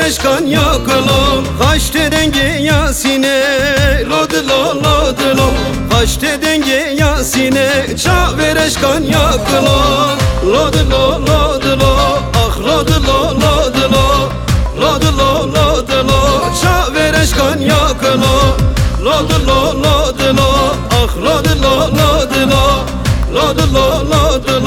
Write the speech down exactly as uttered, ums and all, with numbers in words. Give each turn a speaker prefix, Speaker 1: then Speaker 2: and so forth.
Speaker 1: vereşkan yakalo Kaçte denge yasine Lodi lo lodi lo Kaçte denge yasine Ça vereşkan yakalo Lodi lo lodi lo Ah lodi lo lodi lo Lodi lo lodi lo Ça vereşkan yakalo Lodi lo lodi lo Ah lodi lo lodi lo Lodi lo lodi